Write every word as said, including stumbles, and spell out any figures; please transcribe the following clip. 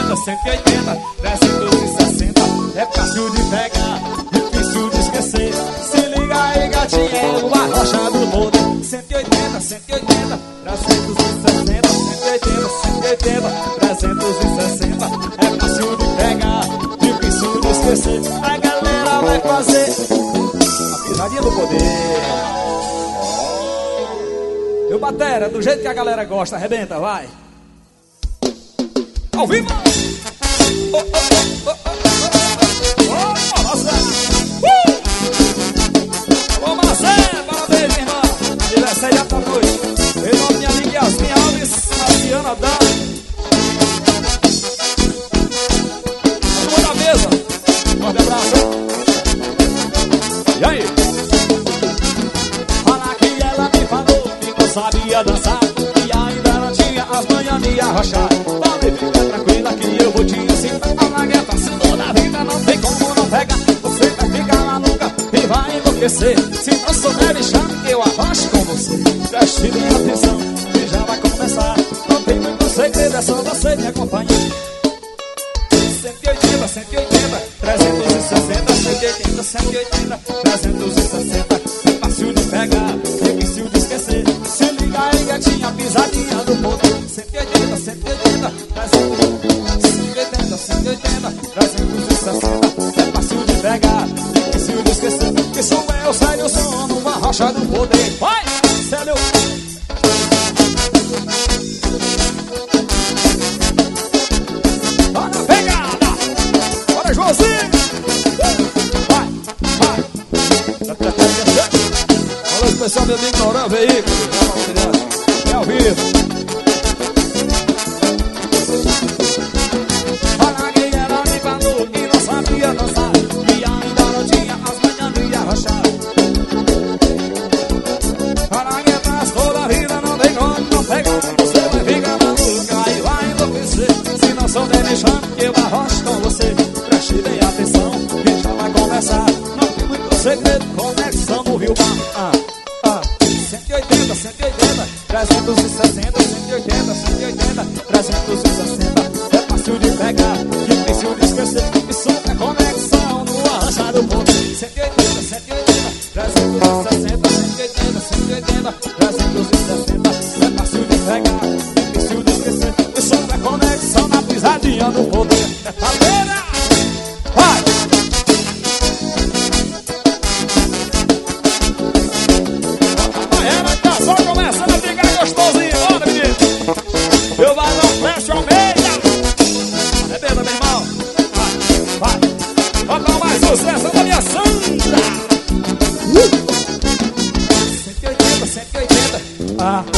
oitenta, cento e oitenta, trezentos e sessenta. É fácil de pegar, difícil de esquecer. Se liga aí, gatinho, uma rocha do mundo. Cento e oitenta, cento e oitenta, trezentos e sessenta. Cento e oitenta, cento e oitenta, trezentos e sessenta. É fácil de pegar, difícil de esquecer. A galera vai fazer a pisadinha do poder. Eu batera, do jeito que a galera gosta, arrebenta, vai. Ao vivo! Oh, oh, oh, oh, oh, oh, oh, nossa! Uh! Ô, Marcelo, parabéns, minha irmã! dezessete da noite. Em nome da minha amiga Yasmin Alves, Marciana Dan. Vamos na mesa. Forte abraço. E aí? Fala que ela me falou que não sabia dançar e ainda não tinha as manhas de arrochar. Pode ficar tranquila que eu vou te ensinar. A lagueta se toda a vida não tem como não pegar. Você vai ficar maluca e vai enlouquecer. Se não souber deixar, eu arrocho com você. Preste bem atenção que já vai começar. Não tem muito segredo, é só você me acompanhar. Cento e oitenta, cento e oitenta, trezentos e sessenta. Cento e oitenta, cento e oitenta, trezentos e sessenta. É fácil de pegar, difícil de esquecer. Se liga aí, gatinha, pisadinha do poder. Cento e oitenta, cento e oitenta, trezentos, cento e oitenta, trezentos e sessenta. É fácil de pegar, difícil de esquecer. Que sou eu, Célio, som numa rocha do poder. Vai, Célio! Bora na pegada! Bora, Joãozinho! Vai, vai! Alô, especial, meu amigo Noran, veículo. É ao vivo. Fala que ela me falou que não sabia dançar e ainda não tinha as manhas de arrochar. Fala que atrás toda a vida não tem como não pegar. Você vai ficar maluca e vai enlouquecer. Se não souber deixar, eu arrocho com você. Preste bem atenção que já vai começar. Não tem muito segredo, conexão no Rio Bar. Ah, ah. Cento e oitenta, cento e oitenta, trezentos e sessenta. Cento e oitenta, cento e oitenta, trezentos e sessenta. É fácil de pegar, difícil de esquecer. Isso é conexão no arranjar do ponto. Cento e oitenta, cento e oitenta, trezentos e sessenta. Cento e oitenta, cento e oitenta, trezentos e sessenta. É fácil de pegar, difícil de esquecer. Isso é conexão na pisadinha do poder. É fadeira! Vai! Amanhã tá só começando a ficar gostosinho. Bora, menino! Eu vai no Flash Almeida! Arrebenta, meu irmão! Vai, vai! Vai pra mais sucesso da minha Sandra! Uh! cento e oitenta, cento e oitenta! Ah!